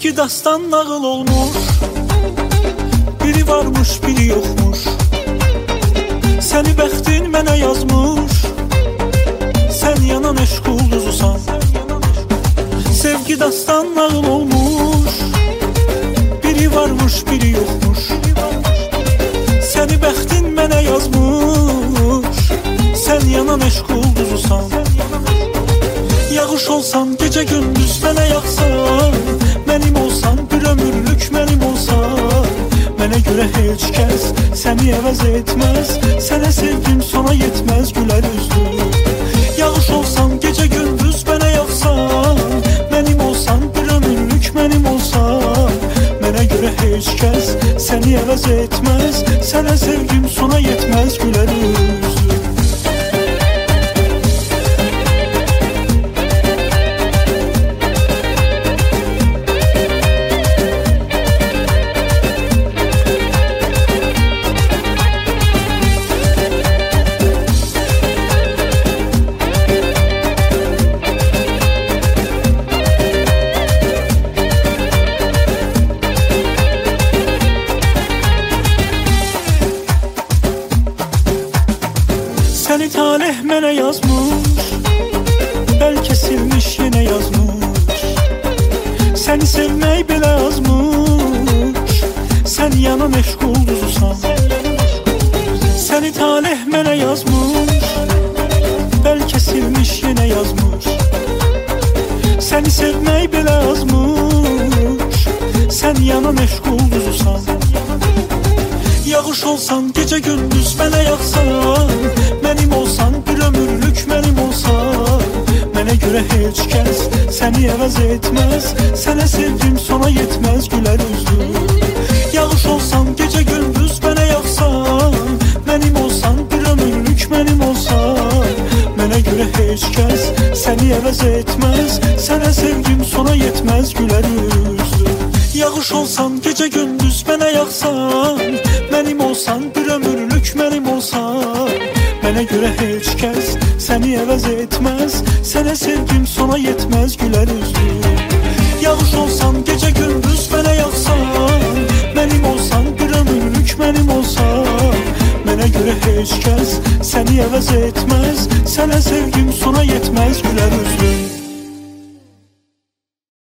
Sevgi dastan nağıl olmuş, biri varmış biri yokmuş. Səni bəxtin mənə yazmış, sən yanan eşq ulduzusan. Sevgi dastan nağıl olmuş, biri varmış biri yokmuş. Səni bəxtin mənə yazmış, sən yanan eşq ulduzusan. Yağış olsan, gecə gündüz mənə yağsan, mənim olsan, bir ömürlük mənim olsan. Mənə görə heç kəs səni əvəz etməz, sənə sevgim sona yetməz gülər üzlü. Yağış olsan, gecə gündüz mənə yağsan, mənim olsan, bir ömürlük mənim olsan. Mənə görə heç kəs səni əvəz etməz, sənə sevgim sona yetməz gülər üzlü. Səni talih mənə yazmış, bəlkə silmiş yenə yazmış. Səni sevmək belə azmış, sən yanan eşq ulduzusan. Səni talih mənə yazmış, bəlkə silmiş yenə yazmış. Səni sevmək belə azmış, sən yanan eşq ulduzusan. Yağış olsan, gecə gündüz mənə yağsan, mənim olsan, bir ömürlük mənim olsan. Mənə görə heç kəs səni əvəz etməz, sənə sevgim sona yetməz gülər üzlü. Yağış olsan, gecə gündüz mənə yağsan, mənim olsan, bir ömürlük mənim olsan. Mənə görə heç kəs səni əvəz etməz, sənə sevgim sona yetməz gülər üzlü. Yağış olsan, gecə gündüz mənə yağsan, mənim olsan, bir ömürlük mənim olsan. Mənə görə heç kəs səni əvəz etməz, sənə sevgim sona yetməz gülər üzlü. Yağış olsan, gecə gündüz mənə yağsan, mənim olsan, bir ömürlük mənim olsan. Mənə görə heç kəs səni əvəz etməz, sənə sevgim sona yetməz gülər üzlü.